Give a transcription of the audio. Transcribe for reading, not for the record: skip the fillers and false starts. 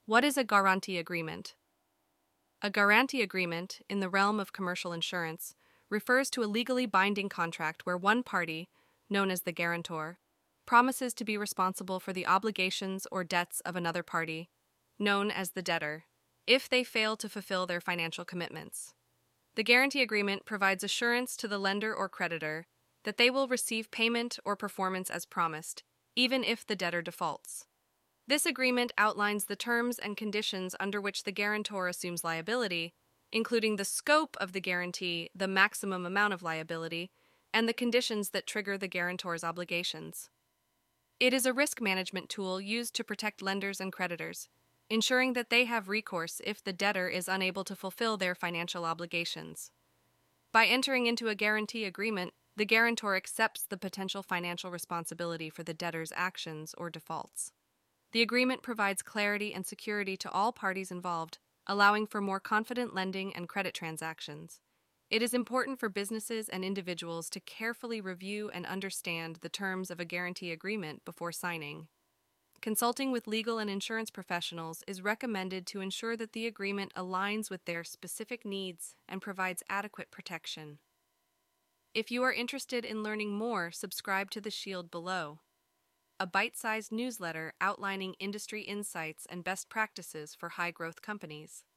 What is a guarantee agreement? A guarantee agreement, in the realm of commercial insurance, refers to a legally binding contract where one party, known as the guarantor, promises to be responsible for the obligations or debts of another party, known as the debtor, if they fail to fulfill their financial commitments. The guarantee agreement provides assurance to the lender or creditor that they will receive payment or performance as promised, even if the debtor defaults. This agreement outlines the terms and conditions under which the guarantor assumes liability, including the scope of the guarantee, the maximum amount of liability, and the conditions that trigger the guarantor's obligations. It is a risk management tool used to protect lenders and creditors, ensuring that they have recourse if the debtor is unable to fulfill their financial obligations. By entering into a guarantee agreement, the guarantor accepts the potential financial responsibility for the debtor's actions or defaults. The agreement provides clarity and security to all parties involved, allowing for more confident lending and credit transactions. It is important for businesses and individuals to carefully review and understand the terms of a guarantee agreement before signing. Consulting with legal and insurance professionals is recommended to ensure that the agreement aligns with their specific needs and provides adequate protection. If you are interested in learning more, subscribe to the Shield below, a bite-sized newsletter outlining industry insights and best practices for high-growth companies.